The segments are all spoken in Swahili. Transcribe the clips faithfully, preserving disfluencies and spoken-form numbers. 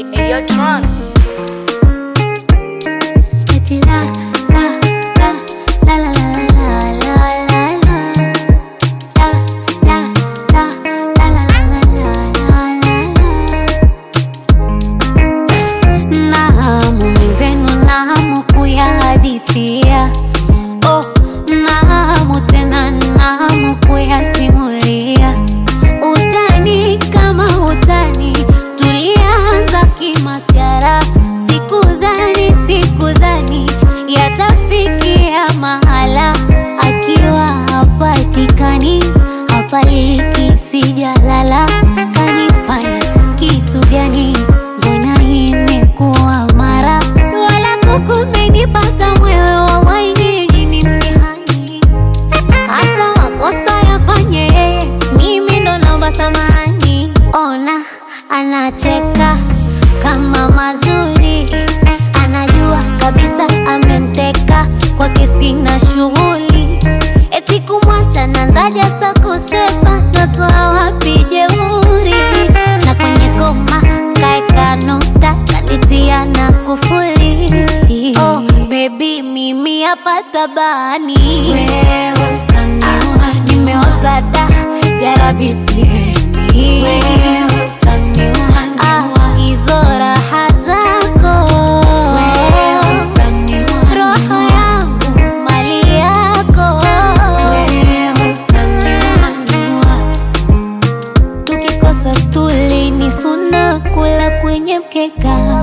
Hey, yo, Tron. Eti la la la la la la la la la la la la la la la la la. Nahamu mwenzenu, nahamu kuyahadithia. Oh, nahamu tena, nahamu kuyasimulia. Utani kama utani, tulianza kimasiara. Sikudhani, sikudhani yatafikia mahala. Akiwa hapatikani, hapaliki, sijalala. Kanifanya kitu gani? Mbona imekuwa mara? Wala kukumenipata mwewe, wallahi nyinyi ni mtihani. Hata makosa yafanye yeye, mimi ndo naomba samahani. Ona anacheka kama mazuri, anajua kabisa ameniteka, kwake sina shughuli. Eti kumwacha nanzaja sa kusepa, natoa wapi jeuri? Na kwenye koma kaeka nukta, kanitia na kufuli. Oh baby, mimi hapa tabani, wewe utaniua. Nimeoza da, ya Rabbi sihemi, wewe utaniua. Ah, hizo raha zako, wewe utaniua. Roho yangu mali yako, wewe utaniua. Tukikosa stuli ni suna kula kwenye mkeka.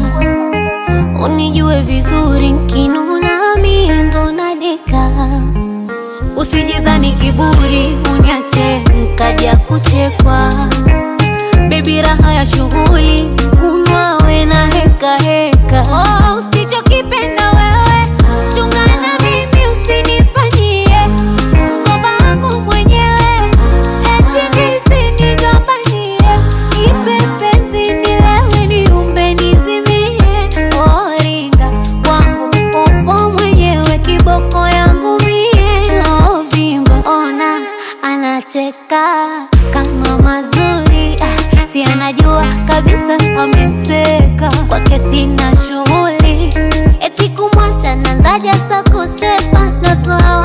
Unijue vizuri nkinuna mie ndo nadeka. Usijidhani kiburi uniache nkaja kuchekwa. Baby raha ya shughuli, kunwa we na heka heka. Oh, usichokipenda wewe chungana mimi, usinifanyie ngoma wangu mwenyewe. Eti ndizi nigombanie, ipe penzi nilewe, niumbe nizimie. Oh ringa wangu upo mwenyewe, kiboko yangu mie. Oh vimba, ona anacheka kama mazuri. Ah, si anajua kabisa ameniteka, kwake sina shughuli. Eti kumwacha nanzaja sa kusepa, natoa